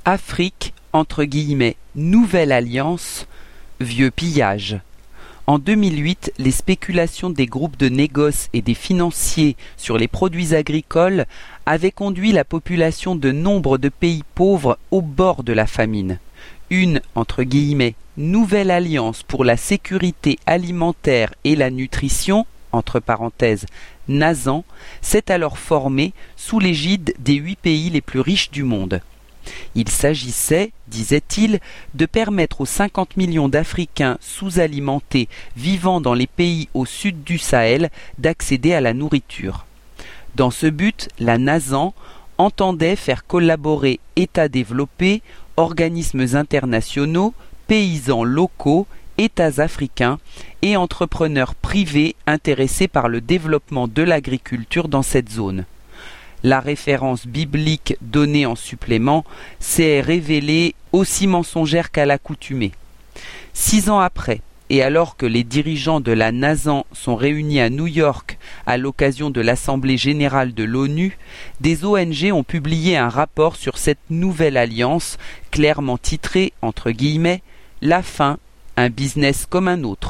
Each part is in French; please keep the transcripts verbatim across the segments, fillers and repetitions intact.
Afrique, entre guillemets, nouvelle alliance, vieux pillage. En deux mille huit, les spéculations des groupes de négoce et des financiers sur les produits agricoles avaient conduit la population de nombre de pays pauvres au bord de la famine. Une, entre guillemets, nouvelle alliance pour la sécurité alimentaire et la nutrition, entre parenthèses, NASAN, s'est alors formée sous l'égide des huit pays les plus riches du monde. Il s'agissait, disait-il, de permettre aux cinquante millions d'Africains sous-alimentés vivant dans les pays au sud du Sahel d'accéder à la nourriture. Dans ce but, la NASAN entendait faire collaborer États développés, organismes internationaux, paysans locaux, États africains et entrepreneurs privés intéressés par le développement de l'agriculture dans cette zone. La référence biblique donnée en supplément s'est révélée aussi mensongère qu'à l'accoutumée. Six ans après, et alors que les dirigeants de la NASAN sont réunis à New York à l'occasion de l'Assemblée générale de l'ONU, des O N G ont publié un rapport sur cette nouvelle alliance, clairement titré, entre guillemets, « La fin, un business comme un autre ».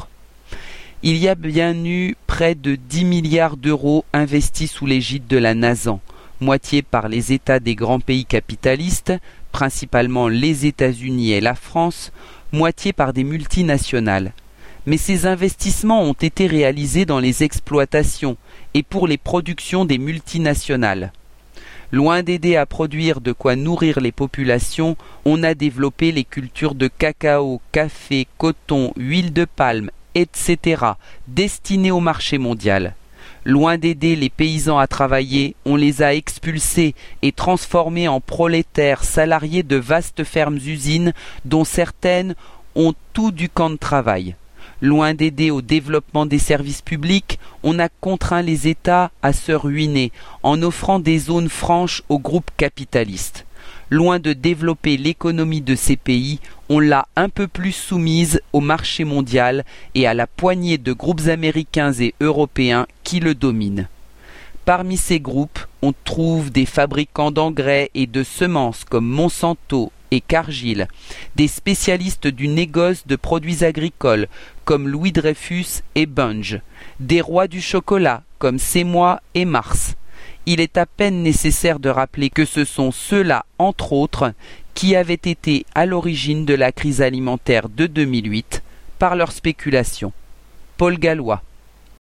Il y a bien eu près de dix milliards d'euros investis sous l'égide de la NASAN, moitié par les États des grands pays capitalistes, principalement les États-Unis et la France, moitié par des multinationales. Mais ces investissements ont été réalisés dans les exploitations et pour les productions des multinationales. Loin d'aider à produire de quoi nourrir les populations, on a développé les cultures de cacao, café, coton, huile de palme, et cetera, destinées au marché mondial. Loin d'aider les paysans à travailler, on les a expulsés et transformés en prolétaires salariés de vastes fermes-usines dont certaines ont tout du camp de travail. Loin d'aider au développement des services publics, on a contraint les États à se ruiner en offrant des zones franches aux groupes capitalistes. Loin de développer l'économie de ces pays, on l'a un peu plus soumise au marché mondial et à la poignée de groupes américains et européens qui le dominent. Parmi ces groupes, on trouve des fabricants d'engrais et de semences comme Monsanto et Cargill, des spécialistes du négoce de produits agricoles comme Louis Dreyfus et Bunge, des rois du chocolat comme Semois et Mars. Il est à peine nécessaire de rappeler que ce sont ceux-là, entre autres, qui avaient été à l'origine de la crise alimentaire de deux mille huit par leur spéculation. Paul Gallois.